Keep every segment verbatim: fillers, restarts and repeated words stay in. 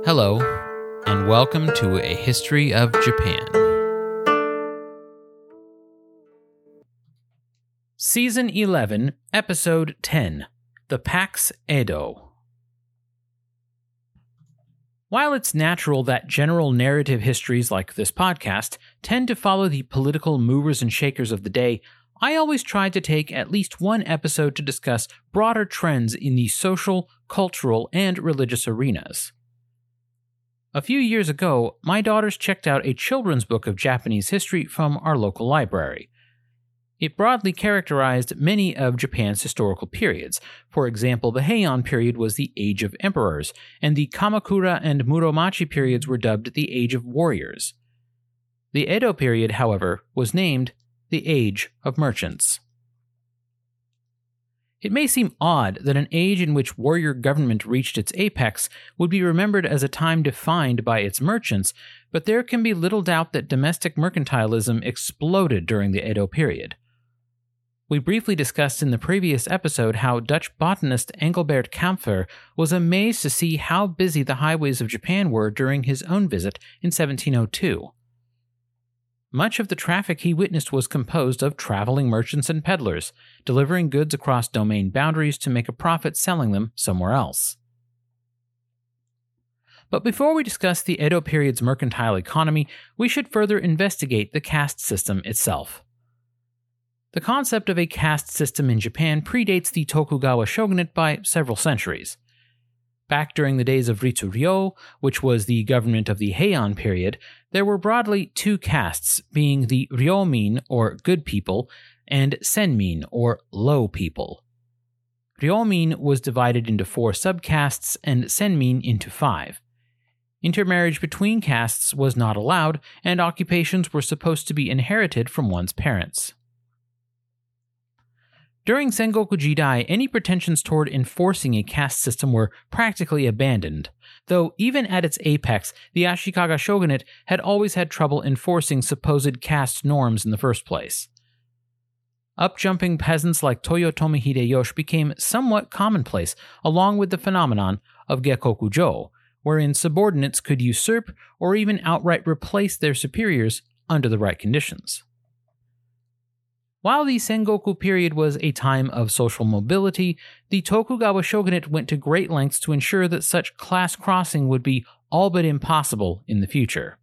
Hello, and welcome to A History of Japan. Season eleven, Episode ten, The Pax Edo. While it's natural that general narrative histories like this podcast tend to follow the political movers and shakers of the day, I always try to take at least one episode to discuss broader trends in the social, cultural, and religious arenas. A few years ago, my daughters checked out a children's book of Japanese history from our local library. It broadly characterized many of Japan's historical periods. For example, the Heian period was the Age of Emperors, and the Kamakura and Muromachi periods were dubbed the Age of Warriors. The Edo period, however, was named the Age of Merchants. It may seem odd that an age in which warrior government reached its apex would be remembered as a time defined by its merchants, but there can be little doubt that domestic mercantilism exploded during the Edo period. We briefly discussed in the previous episode how Dutch botanist Engelbert Kampfer was amazed to see how busy the highways of Japan were during his own visit in seventeen oh two. Much of the traffic he witnessed was composed of traveling merchants and peddlers, delivering goods across domain boundaries to make a profit selling them somewhere else. But before we discuss the Edo period's mercantile economy, we should further investigate the caste system itself. The concept of a caste system in Japan predates the Tokugawa shogunate by several centuries. Back during the days of Ritsuryo, which was the government of the Heian period, there were broadly two castes, being the Ryomin, or good people, and Senmin, or low people. Ryomin was divided into four subcastes and Senmin into five. Intermarriage between castes was not allowed, and occupations were supposed to be inherited from one's parents. During Sengoku Jidai, any pretensions toward enforcing a caste system were practically abandoned, though even at its apex, the Ashikaga shogunate had always had trouble enforcing supposed caste norms in the first place. Up-jumping peasants like Toyotomi Hideyoshi became somewhat commonplace, along with the phenomenon of Gekkokujo, wherein subordinates could usurp or even outright replace their superiors under the right conditions. While the Sengoku period was a time of social mobility, the Tokugawa shogunate went to great lengths to ensure that such class crossing would be all but impossible in the future.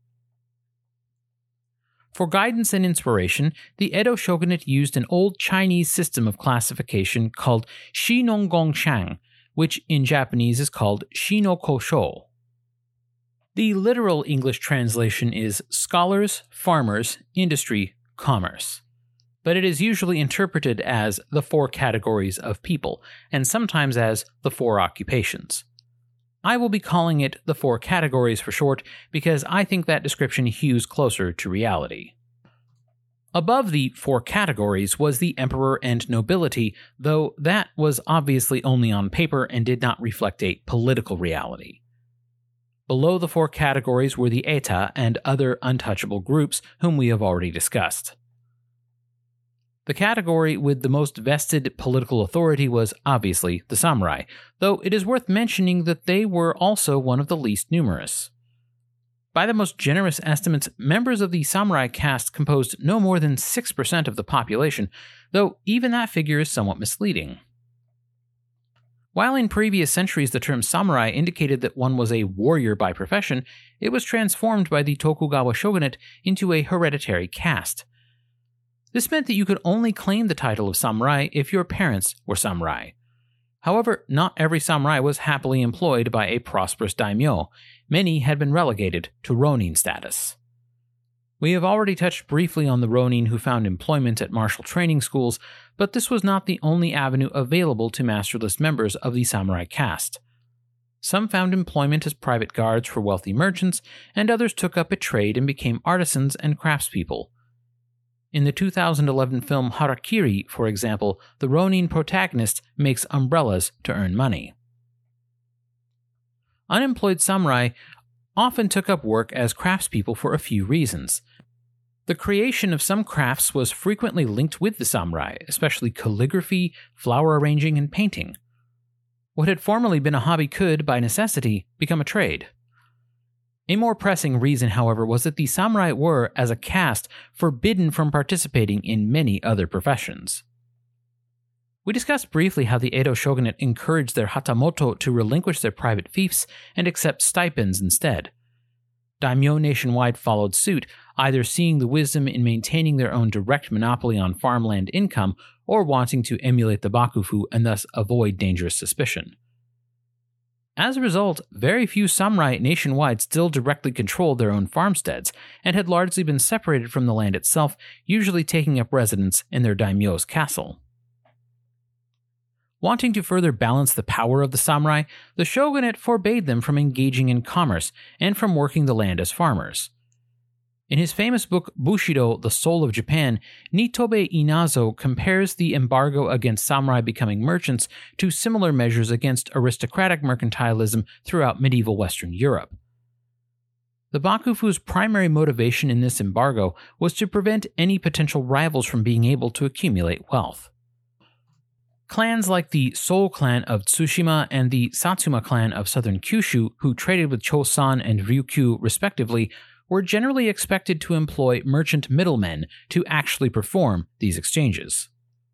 For guidance and inspiration, the Edo shogunate used an old Chinese system of classification called Shinongongshan, which in Japanese is called Shinokosho. The literal English translation is scholars, farmers, industry, commerce, but it is usually interpreted as the four categories of people, and sometimes as the four occupations. I will be calling it the four categories for short, because I think that description hews closer to reality. Above the four categories was the emperor and nobility, though that was obviously only on paper and did not reflect a political reality. Below the four categories were the Eta and other untouchable groups whom we have already discussed. The category with the most vested political authority was obviously the samurai, though it is worth mentioning that they were also one of the least numerous. By the most generous estimates, members of the samurai caste composed no more than six percent of the population, though even that figure is somewhat misleading. While in previous centuries the term samurai indicated that one was a warrior by profession, it was transformed by the Tokugawa shogunate into a hereditary caste. This meant that you could only claim the title of samurai if your parents were samurai. However, not every samurai was happily employed by a prosperous daimyo. Many had been relegated to ronin status. We have already touched briefly on the ronin who found employment at martial training schools, but this was not the only avenue available to masterless members of the samurai caste. Some found employment as private guards for wealthy merchants, and others took up a trade and became artisans and craftspeople. In the two thousand eleven film Harakiri, for example, the ronin protagonist makes umbrellas to earn money. Unemployed samurai often took up work as craftspeople for a few reasons. The creation of some crafts was frequently linked with the samurai, especially calligraphy, flower arranging, and painting. What had formerly been a hobby could, by necessity, become a trade. A more pressing reason, however, was that the samurai were, as a caste, forbidden from participating in many other professions. We discussed briefly how the Edo shogunate encouraged their hatamoto to relinquish their private fiefs and accept stipends instead. Daimyo nationwide followed suit, either seeing the wisdom in maintaining their own direct monopoly on farmland income or wanting to emulate the bakufu and thus avoid dangerous suspicion. As a result, very few samurai nationwide still directly controlled their own farmsteads and had largely been separated from the land itself, usually taking up residence in their daimyo's castle. Wanting to further balance the power of the samurai, the shogunate forbade them from engaging in commerce and from working the land as farmers. In his famous book Bushido, The Soul of Japan, Nitobe Inazo compares the embargo against samurai becoming merchants to similar measures against aristocratic mercantilism throughout medieval Western Europe. The bakufu's primary motivation in this embargo was to prevent any potential rivals from being able to accumulate wealth. Clans like the Soul clan of Tsushima and the Satsuma clan of southern Kyushu, who traded with Chosan and Ryukyu respectively, were generally expected to employ merchant middlemen to actually perform these exchanges.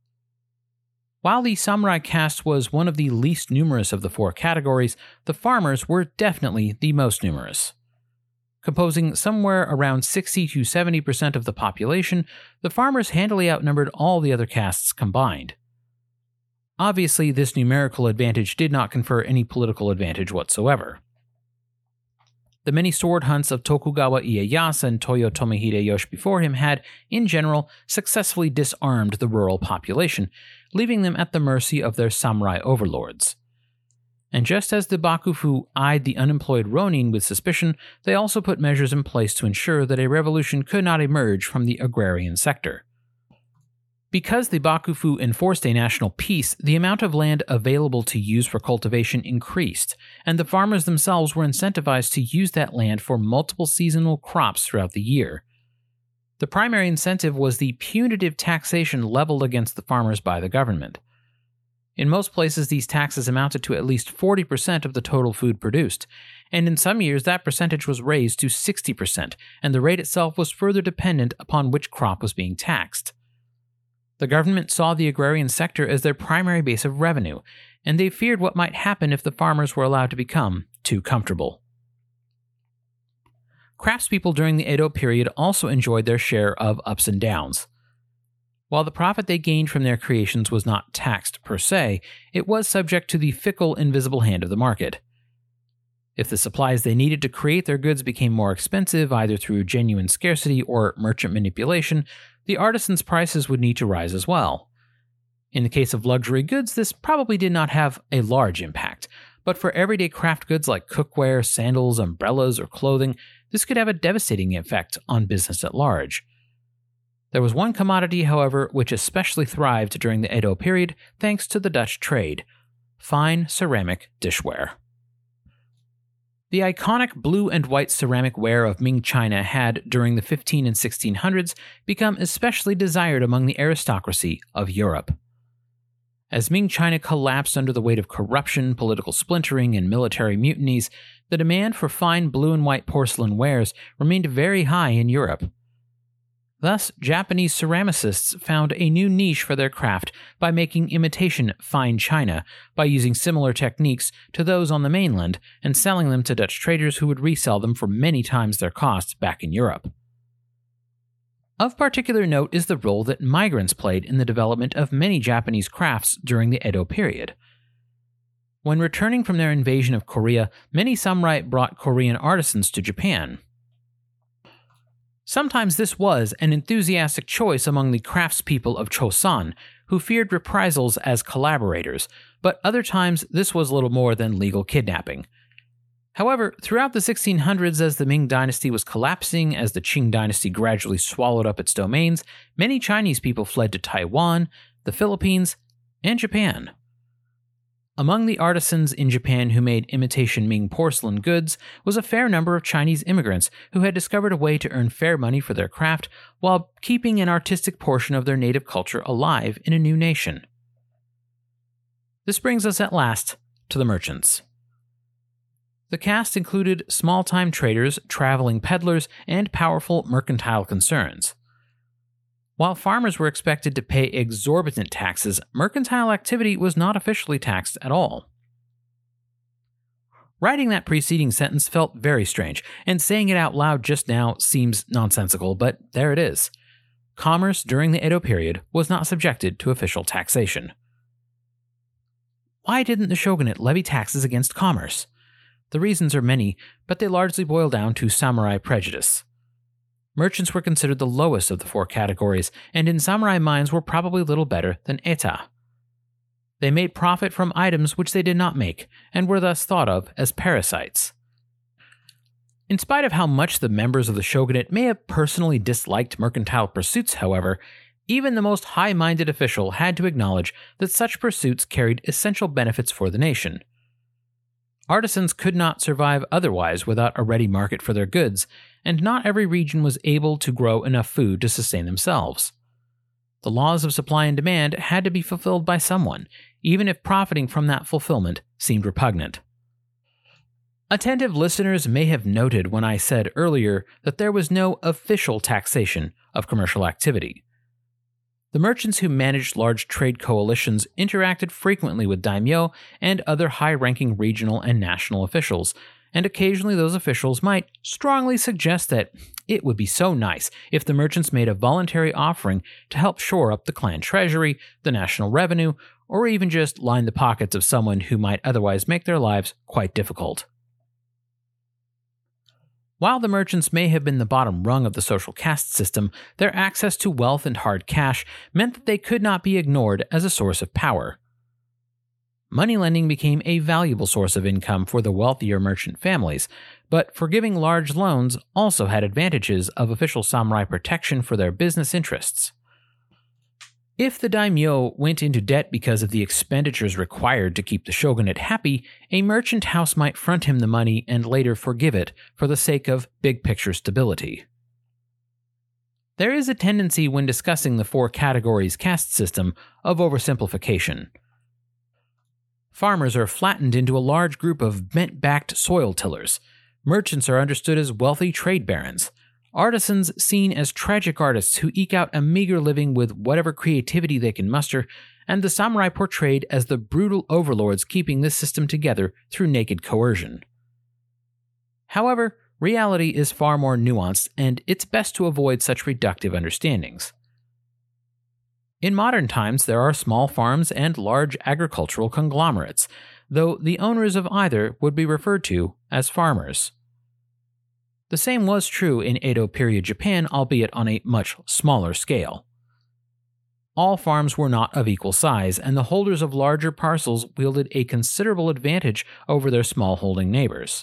While the samurai caste was one of the least numerous of the four categories, the farmers were definitely the most numerous. Composing somewhere around sixty to seventy percent of the population, the farmers handily outnumbered all the other castes combined. Obviously, this numerical advantage did not confer any political advantage whatsoever. The many sword hunts of Tokugawa Ieyasu and Toyotomi Hideyoshi before him had, in general, successfully disarmed the rural population, leaving them at the mercy of their samurai overlords. And just as the bakufu eyed the unemployed ronin with suspicion, they also put measures in place to ensure that a revolution could not emerge from the agrarian sector. Because the bakufu enforced a national peace, the amount of land available to use for cultivation increased, and the farmers themselves were incentivized to use that land for multiple seasonal crops throughout the year. The primary incentive was the punitive taxation leveled against the farmers by the government. In most places, these taxes amounted to at least forty percent of the total food produced, and in some years that percentage was raised to sixty percent, and the rate itself was further dependent upon which crop was being taxed. The government saw the agrarian sector as their primary base of revenue, and they feared what might happen if the farmers were allowed to become too comfortable. Craftspeople during the Edo period also enjoyed their share of ups and downs. While the profit they gained from their creations was not taxed per se, it was subject to the fickle, invisible hand of the market. If the supplies they needed to create their goods became more expensive, either through genuine scarcity or merchant manipulation, the artisans' prices would need to rise as well. In the case of luxury goods, this probably did not have a large impact, but for everyday craft goods like cookware, sandals, umbrellas, or clothing, this could have a devastating effect on business at large. There was one commodity, however, which especially thrived during the Edo period thanks to the Dutch trade: fine ceramic dishware. The iconic blue and white ceramic ware of Ming China had, during the fifteen and sixteen hundreds, become especially desired among the aristocracy of Europe. As Ming China collapsed under the weight of corruption, political splintering, and military mutinies, the demand for fine blue and white porcelain wares remained very high in Europe. Thus, Japanese ceramicists found a new niche for their craft by making imitation fine china by using similar techniques to those on the mainland and selling them to Dutch traders who would resell them for many times their costs back in Europe. Of particular note is the role that migrants played in the development of many Japanese crafts during the Edo period. When returning from their invasion of Korea, many samurai brought Korean artisans to Japan. Sometimes this was an enthusiastic choice among the craftspeople of Chosan, who feared reprisals as collaborators, but other times this was little more than legal kidnapping. However, throughout the sixteen hundreds, as the Ming dynasty was collapsing, as the Qing dynasty gradually swallowed up its domains, many Chinese people fled to Taiwan, the Philippines, and Japan. Among the artisans in Japan who made imitation Ming porcelain goods was a fair number of Chinese immigrants who had discovered a way to earn fair money for their craft while keeping an artistic portion of their native culture alive in a new nation. This brings us at last to the merchants. The caste included small-time traders, traveling peddlers, and powerful mercantile concerns. While farmers were expected to pay exorbitant taxes, mercantile activity was not officially taxed at all. Writing that preceding sentence felt very strange, and saying it out loud just now seems nonsensical, but there it is. Commerce during the Edo period was not subjected to official taxation. Why didn't the shogunate levy taxes against commerce? The reasons are many, but they largely boil down to samurai prejudice. Merchants were considered the lowest of the four categories, and in samurai minds were probably little better than eta. They made profit from items which they did not make, and were thus thought of as parasites. In spite of how much the members of the shogunate may have personally disliked mercantile pursuits, however, even the most high-minded official had to acknowledge that such pursuits carried essential benefits for the nation. Artisans could not survive otherwise without a ready market for their goods, and not every region was able to grow enough food to sustain themselves. The laws of supply and demand had to be fulfilled by someone, even if profiting from that fulfillment seemed repugnant. Attentive listeners may have noted when I said earlier that there was no official taxation of commercial activity. The merchants who managed large trade coalitions interacted frequently with daimyo and other high-ranking regional and national officials, and occasionally those officials might strongly suggest that it would be so nice if the merchants made a voluntary offering to help shore up the clan treasury, the national revenue, or even just line the pockets of someone who might otherwise make their lives quite difficult. While the merchants may have been the bottom rung of the social caste system, their access to wealth and hard cash meant that they could not be ignored as a source of power. Money lending became a valuable source of income for the wealthier merchant families, but forgiving large loans also had advantages of official samurai protection for their business interests. If the daimyo went into debt because of the expenditures required to keep the shogunate happy, a merchant house might front him the money and later forgive it for the sake of big-picture stability. There is a tendency when discussing the four categories caste system of oversimplification. Farmers are flattened into a large group of bent-backed soil tillers. Merchants are understood as wealthy trade barons. Artisans seen as tragic artists who eke out a meager living with whatever creativity they can muster, and the samurai portrayed as the brutal overlords keeping this system together through naked coercion. However, reality is far more nuanced, and it's best to avoid such reductive understandings. In modern times, there are small farms and large agricultural conglomerates, though the owners of either would be referred to as farmers. The same was true in Edo period Japan, albeit on a much smaller scale. All farms were not of equal size, and the holders of larger parcels wielded a considerable advantage over their smallholding neighbors.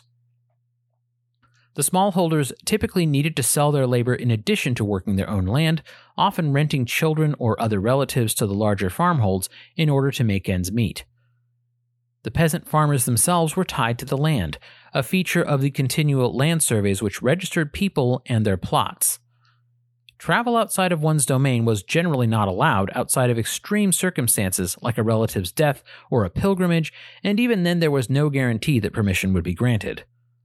The smallholders typically needed to sell their labor in addition to working their own land, often renting children or other relatives to the larger farmholds in order to make ends meet. The peasant farmers themselves were tied to the land, a feature of the continual land surveys which registered people and their plots. Travel outside of one's domain was generally not allowed outside of extreme circumstances like a relative's death or a pilgrimage, and even then there was no guarantee that permission would be granted.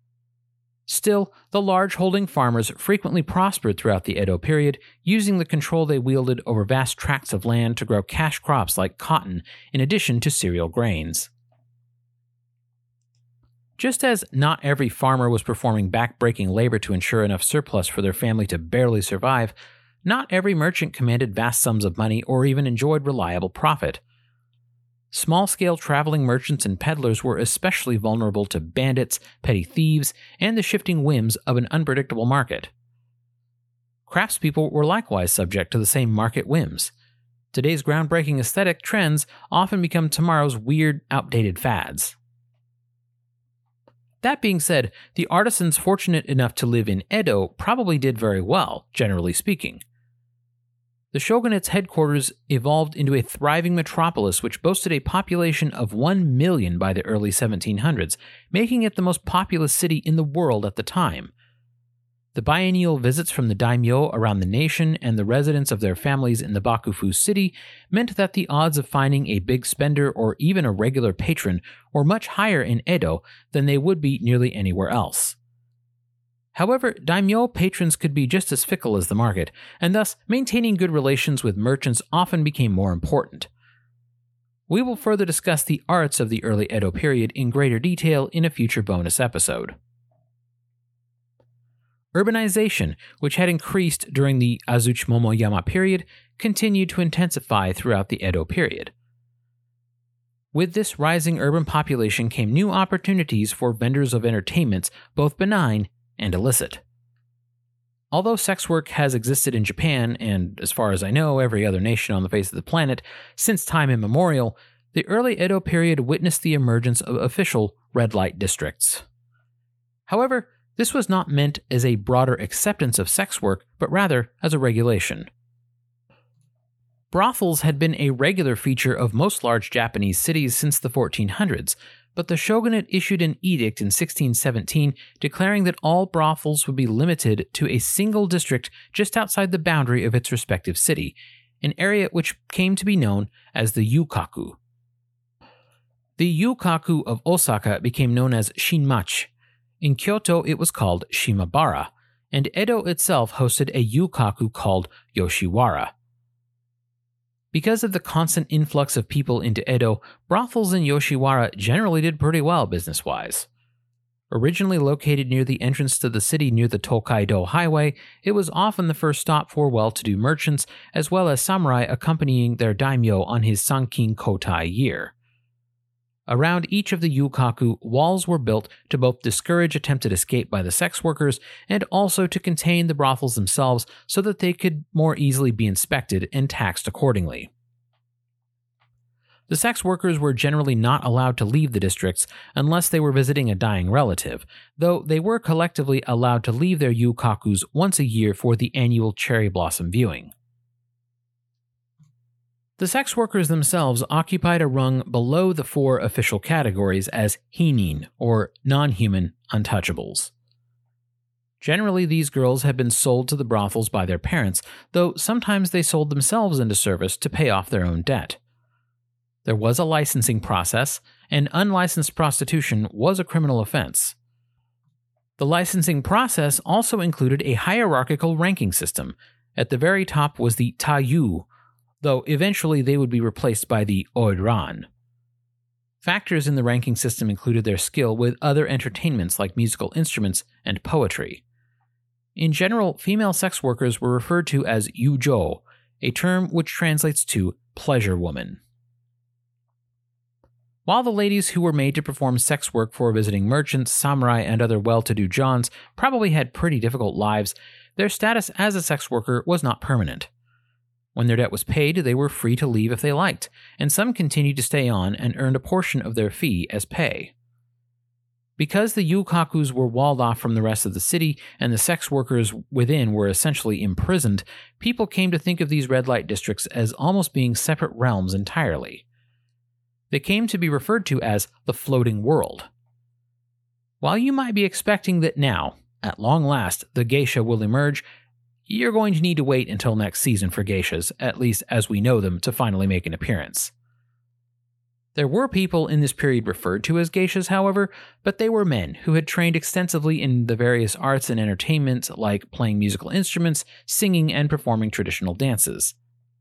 Still, the large holding farmers frequently prospered throughout the Edo period, using the control they wielded over vast tracts of land to grow cash crops like cotton, in addition to cereal grains. Just as not every farmer was performing back-breaking labor to ensure enough surplus for their family to barely survive, not every merchant commanded vast sums of money or even enjoyed reliable profit. Small-scale traveling merchants and peddlers were especially vulnerable to bandits, petty thieves, and the shifting whims of an unpredictable market. Craftspeople were likewise subject to the same market whims. Today's groundbreaking aesthetic trends often become tomorrow's weird, outdated fads. That being said, the artisans fortunate enough to live in Edo probably did very well, generally speaking. The shogunate's headquarters evolved into a thriving metropolis which boasted a population of one million by the early seventeen hundreds, making it the most populous city in the world at the time. The The biennial visits from the daimyo around the nation and the residents of their families in the Bakufu city meant that the odds of finding a big spender or even a regular patron were much higher in Edo than they would be nearly anywhere else. However, daimyo patrons could be just as fickle as the market, and thus maintaining good relations with merchants often became more important. We will further discuss the arts of the early Edo period in greater detail in a future bonus episode. Urbanization, which had increased during the Azuchi-Momoyama period, continued to intensify throughout the Edo period. With this rising urban population came new opportunities for vendors of entertainments, both benign and illicit. Although sex work has existed in Japan, and as far as I know, every other nation on the face of the planet, since time immemorial, the early Edo period witnessed the emergence of official red light districts. However, this was not meant as a broader acceptance of sex work, but rather as a regulation. Brothels had been a regular feature of most large Japanese cities since the fourteen hundreds, but the shogunate issued an edict in sixteen seventeen declaring that all brothels would be limited to a single district just outside the boundary of its respective city, an area which came to be known as the Yukaku. The Yukaku of Osaka became known as Shinmachi. In Kyoto, it was called Shimabara, and Edo itself hosted a yukaku called Yoshiwara. Because of the constant influx of people into Edo, brothels in Yoshiwara generally did pretty well business-wise. Originally located near the entrance to the city near the Tokaido Highway, it was often the first stop for well-to-do merchants, as well as samurai accompanying their daimyo on his Sankin Kotai year. Around each of the yukaku, walls were built to both discourage attempted escape by the sex workers and also to contain the brothels themselves so that they could more easily be inspected and taxed accordingly. The sex workers were generally not allowed to leave the districts unless they were visiting a dying relative, though they were collectively allowed to leave their yukakus once a year for the annual cherry blossom viewing. The sex workers themselves occupied a rung below the four official categories as hinin, or non-human untouchables. Generally, these girls had been sold to the brothels by their parents, though sometimes they sold themselves into service to pay off their own debt. There was a licensing process, and unlicensed prostitution was a criminal offense. The licensing process also included a hierarchical ranking system. At the very top was the Taiyu, though eventually they would be replaced by the Oiran. Factors in the ranking system included their skill with other entertainments like musical instruments and poetry. In general, female sex workers were referred to as yujo, a term which translates to pleasure woman. While the ladies who were made to perform sex work for visiting merchants, samurai, and other well-to-do johns probably had pretty difficult lives, their status as a sex worker was not permanent. When their debt was paid, they were free to leave if they liked, and some continued to stay on and earned a portion of their fee as pay. Because the yukakus were walled off from the rest of the city and the sex workers within were essentially imprisoned, people came to think of these red light districts as almost being separate realms entirely. They came to be referred to as the floating world. While you might be expecting that now, at long last, the geisha will emerge, you're going to need to wait until next season for geishas, at least as we know them, to finally make an appearance. There were people in this period referred to as geishas, however, but they were men who had trained extensively in the various arts and entertainment like playing musical instruments, singing, and performing traditional dances.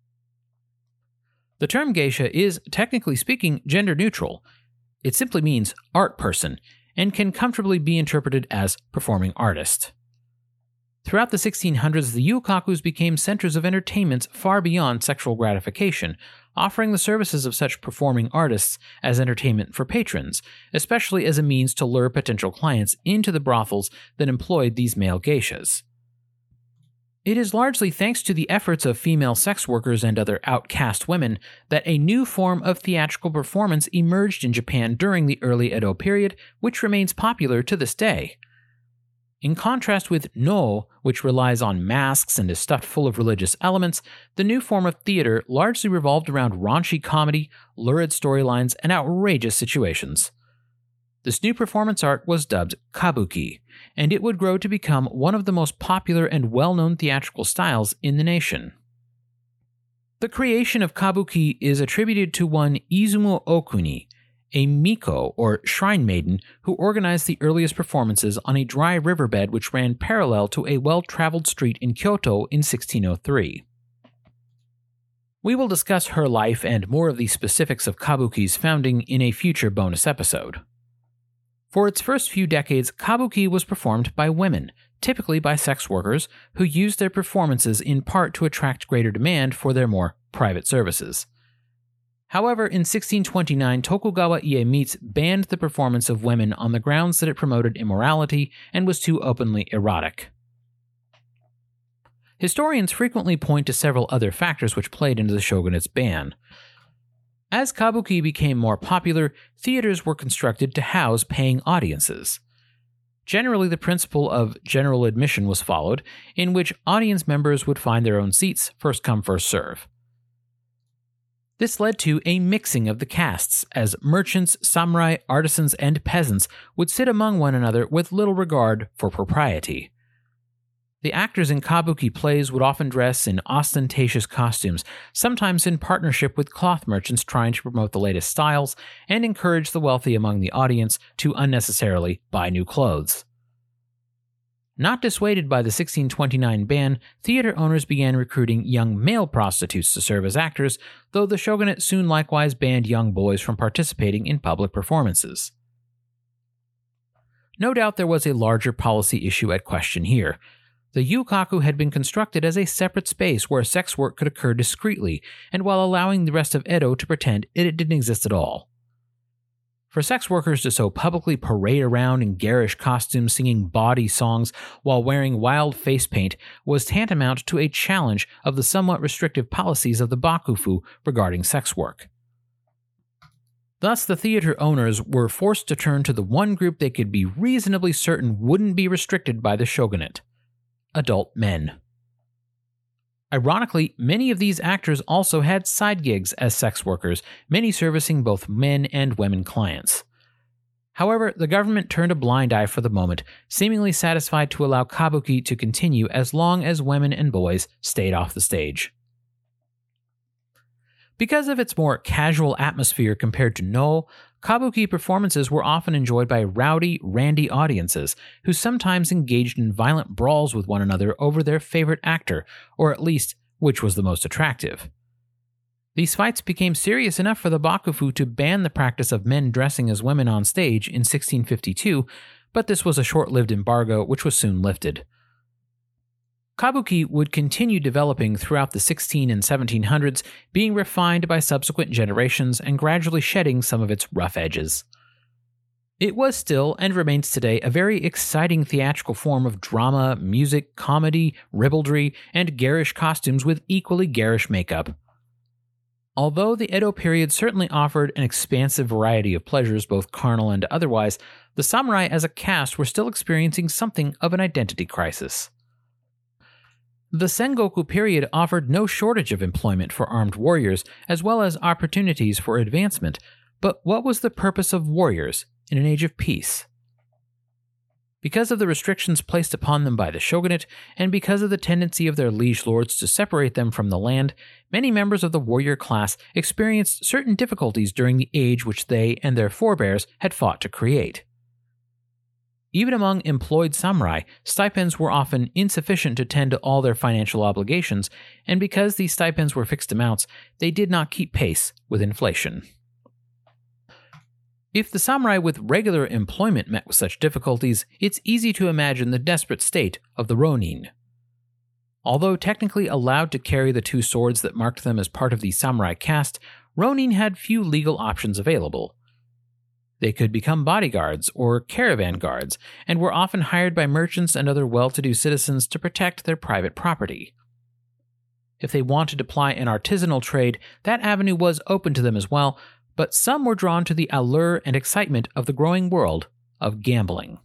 The term geisha is, technically speaking, gender neutral. It simply means art person, and can comfortably be interpreted as performing artist. Throughout the sixteen hundreds, the yukakus became centers of entertainment far beyond sexual gratification, offering the services of such performing artists as entertainment for patrons, especially as a means to lure potential clients into the brothels that employed these male geishas. It is largely thanks to the efforts of female sex workers and other outcast women that a new form of theatrical performance emerged in Japan during the early Edo period, which remains popular to this day. In contrast with No, which relies on masks and is stuffed full of religious elements, the new form of theater largely revolved around raunchy comedy, lurid storylines, and outrageous situations. This new performance art was dubbed kabuki, and it would grow to become one of the most popular and well-known theatrical styles in the nation. The creation of kabuki is attributed to one Izumo Okuni, a miko or shrine maiden who organized the earliest performances on a dry riverbed which ran parallel to a well-traveled street in Kyoto in sixteen oh three. We will discuss her life and more of the specifics of kabuki's founding in a future bonus episode. For its first few decades, kabuki was performed by women, typically by sex workers, who used their performances in part to attract greater demand for their more private services. However, in sixteen twenty-nine, Tokugawa Iemitsu banned the performance of women on the grounds that it promoted immorality and was too openly erotic. Historians frequently point to several other factors which played into the shogunate's ban. As kabuki became more popular, theaters were constructed to house paying audiences. Generally, the principle of general admission was followed, in which audience members would find their own seats, first come, first serve. This led to a mixing of the castes, as merchants, samurai, artisans, and peasants would sit among one another with little regard for propriety. The actors in kabuki plays would often dress in ostentatious costumes, sometimes in partnership with cloth merchants trying to promote the latest styles and encourage the wealthy among the audience to unnecessarily buy new clothes. Not dissuaded by the sixteen twenty-nine ban, theater owners began recruiting young male prostitutes to serve as actors, though the shogunate soon likewise banned young boys from participating in public performances. No doubt there was a larger policy issue at question here. The yukaku had been constructed as a separate space where sex work could occur discreetly, and while allowing the rest of Edo to pretend it didn't exist at all. For sex workers to so publicly parade around in garish costumes singing bawdy songs while wearing wild face paint was tantamount to a challenge of the somewhat restrictive policies of the bakufu regarding sex work. Thus, the theater owners were forced to turn to the one group they could be reasonably certain wouldn't be restricted by the shogunate: adult men. Ironically, many of these actors also had side gigs as sex workers, many servicing both men and women clients. However, the government turned a blind eye for the moment, seemingly satisfied to allow kabuki to continue as long as women and boys stayed off the stage. Because of its more casual atmosphere compared to No, kabuki performances were often enjoyed by rowdy, randy audiences who sometimes engaged in violent brawls with one another over their favorite actor, or at least which was the most attractive. These fights became serious enough for the bakufu to ban the practice of men dressing as women on stage in sixteen fifty-two, but this was a short-lived embargo which was soon lifted. Kabuki would continue developing throughout the sixteen and seventeen hundreds, being refined by subsequent generations and gradually shedding some of its rough edges. It was still, and remains today, a very exciting theatrical form of drama, music, comedy, ribaldry, and garish costumes with equally garish makeup. Although the Edo period certainly offered an expansive variety of pleasures, both carnal and otherwise, the samurai as a caste were still experiencing something of an identity crisis. The Sengoku period offered no shortage of employment for armed warriors, as well as opportunities for advancement, but what was the purpose of warriors in an age of peace? Because of the restrictions placed upon them by the shogunate, and because of the tendency of their liege lords to separate them from the land, many members of the warrior class experienced certain difficulties during the age which they and their forebears had fought to create. Even among employed samurai, stipends were often insufficient to tend to all their financial obligations, and because these stipends were fixed amounts, they did not keep pace with inflation. If the samurai with regular employment met with such difficulties, it's easy to imagine the desperate state of the ronin. Although technically allowed to carry the two swords that marked them as part of the samurai caste, ronin had few legal options available. They could become bodyguards or caravan guards, and were often hired by merchants and other well-to-do citizens to protect their private property. If they wanted to ply an artisanal trade, that avenue was open to them as well, but some were drawn to the allure and excitement of the growing world of gambling.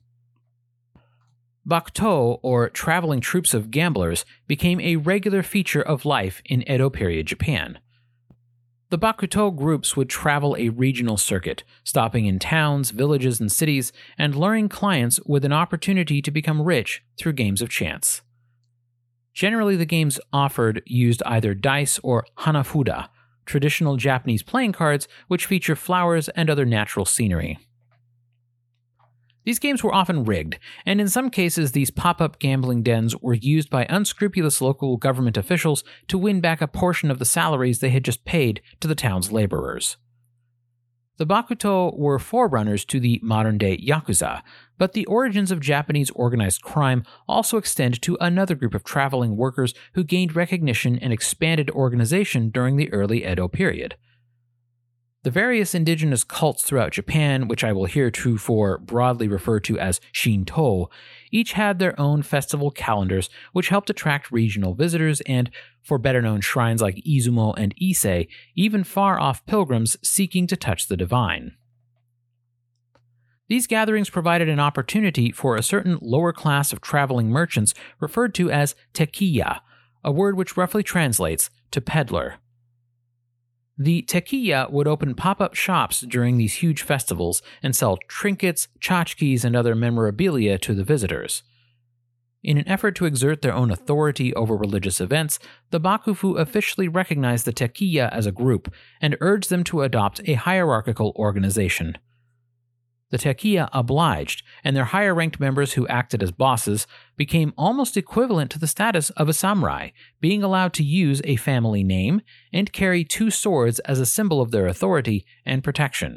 Bakuto, or traveling troops of gamblers, became a regular feature of life in Edo period Japan. The Bakuto groups would travel a regional circuit, stopping in towns, villages, and cities, and luring clients with an opportunity to become rich through games of chance. Generally, the games offered used either dice or hanafuda, traditional Japanese playing cards which feature flowers and other natural scenery. These games were often rigged, and in some cases these pop-up gambling dens were used by unscrupulous local government officials to win back a portion of the salaries they had just paid to the town's laborers. The Bakuto were forerunners to the modern-day Yakuza, but the origins of Japanese organized crime also extend to another group of traveling workers who gained recognition and expanded organization during the early Edo period. The various indigenous cults throughout Japan, which I will heretofore broadly refer to as Shinto, each had their own festival calendars which helped attract regional visitors and, for better-known shrines like Izumo and Ise, even far-off pilgrims seeking to touch the divine. These gatherings provided an opportunity for a certain lower class of traveling merchants referred to as tekiya, a word which roughly translates to peddler. The tekiya would open pop-up shops during these huge festivals and sell trinkets, tchotchkes, and other memorabilia to the visitors. In an effort to exert their own authority over religious events, the Bakufu officially recognized the tekiya as a group and urged them to adopt a hierarchical organization. The tekiya obliged, and their higher-ranked members who acted as bosses became almost equivalent to the status of a samurai, being allowed to use a family name and carry two swords as a symbol of their authority and protection.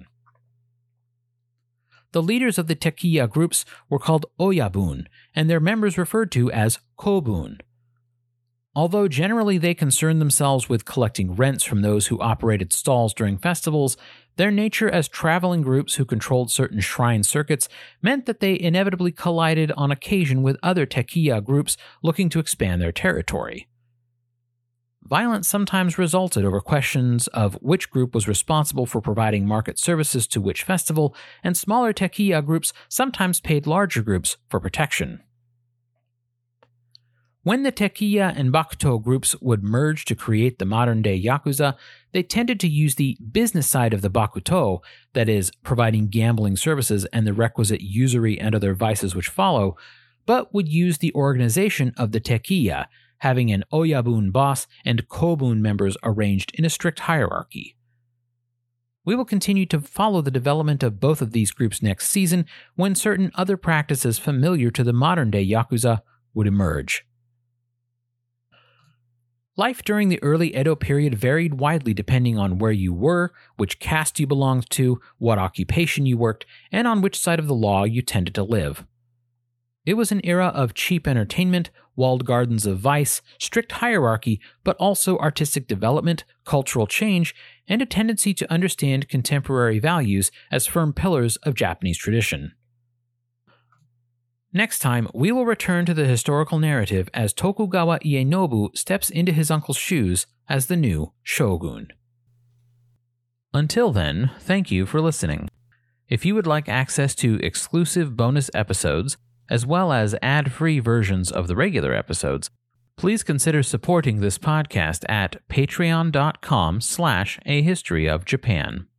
The leaders of the tekiya groups were called oyabun, and their members referred to as kobun. Although generally they concerned themselves with collecting rents from those who operated stalls during festivals, their nature as traveling groups who controlled certain shrine circuits meant that they inevitably collided on occasion with other tekiya groups looking to expand their territory. Violence sometimes resulted over questions of which group was responsible for providing market services to which festival, and smaller tekiya groups sometimes paid larger groups for protection. When the tekiya and bakuto groups would merge to create the modern-day Yakuza, they tended to use the business side of the bakuto, that is, providing gambling services and the requisite usury and other vices which follow, but would use the organization of the tekiya, having an oyabun boss and kobun members arranged in a strict hierarchy. We will continue to follow the development of both of these groups next season when certain other practices familiar to the modern-day Yakuza would emerge. Life during the early Edo period varied widely depending on where you were, which caste you belonged to, what occupation you worked, and on which side of the law you tended to live. It was an era of cheap entertainment, walled gardens of vice, strict hierarchy, but also artistic development, cultural change, and a tendency to understand contemporary values as firm pillars of Japanese tradition. Next time, we will return to the historical narrative as Tokugawa Ienobu steps into his uncle's shoes as the new shogun. Until then, thank you for listening. If you would like access to exclusive bonus episodes, as well as ad-free versions of the regular episodes, please consider supporting this podcast at patreon.com slash a history of Japan.